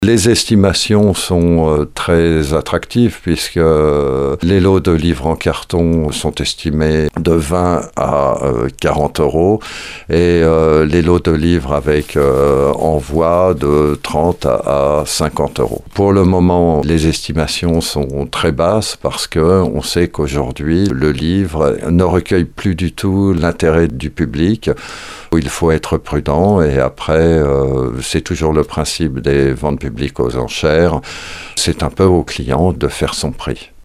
Les estimations sont très attractives puisque les lots de livres en carton sont estimés de 20 à 40 euros et les lots de livres avec envoi de 30 à 50 euros. Pour le moment, les estimations sont très basses parce qu'on sait qu'aujourd'hui, le livre ne recueille plus du tout l'intérêt du public. Il faut être prudent et après, c'est toujours le principe des ventes publiques aux enchères. C'est un peu au client de faire son prix.